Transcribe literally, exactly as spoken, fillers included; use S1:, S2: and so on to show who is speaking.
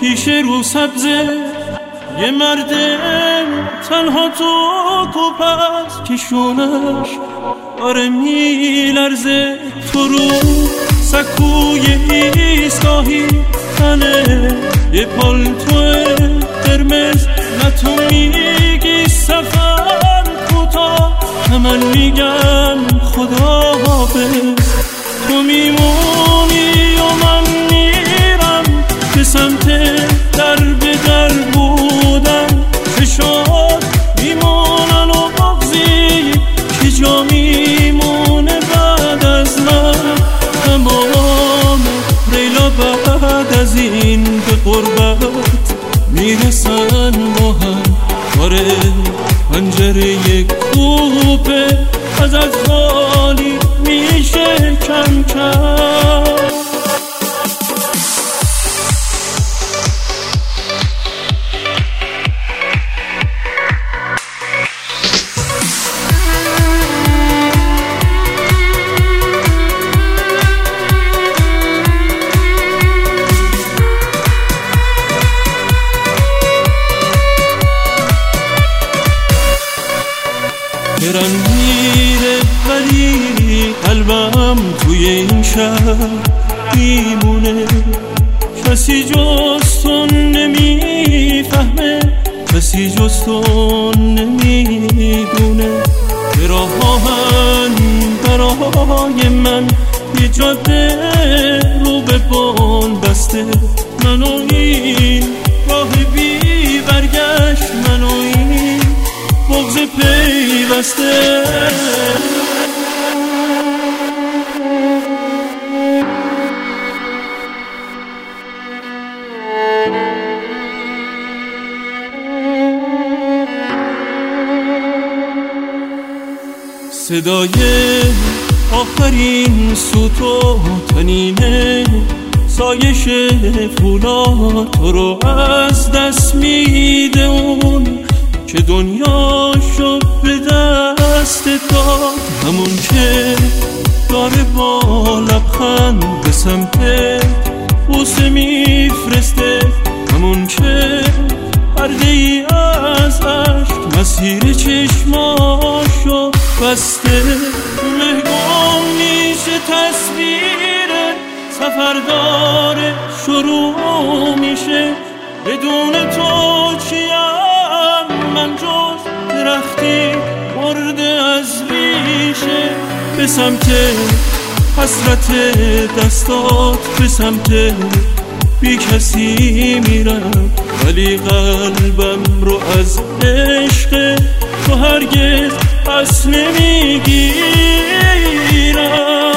S1: پیش رو سبزه یه مرد تنها تو پس کشونش آره میلرزه. تو رو سکوی ایستاهی تنه یه پالتو قرمز، نه تو میگی سفر کوتاه نه من میگم خدا حافظ. تو میمونی و من میرم به سمت در به در بودن، چشات میمونن و بغزی که جا میمونه بعد از من. تمام ریلا بعد از این به قربت میرسن با هم. آره پنجره کوپه ازت خالی میشه کم کم. برم میره ولی قلبم توی این شهر میمونه. کسی جز تو نمیفهمه، کسی جز تو نمیدونه. به راهن برای من یه جاده رو به بان بسته. من و این راه بی برگشت، من و این بغض پیوسته. صدای آخرین سوت و تنینه سایش فولاد تو رو از دست میده. اون که دنیا شو به دست داد، همون که داره با لبخند به سمت بوسه میفرسته. همون که پرده ای از عشق مسیر چشماشو بسته. مهگم میشه تصویر سفردار شروع میشه. بدون تو چیم من جز درختی مرده از ریشه. به سمت حسرت دستات، به سمت بی کسی میرم، ولی قلبم رو از عشق تو هرگز پس نمیگیرم.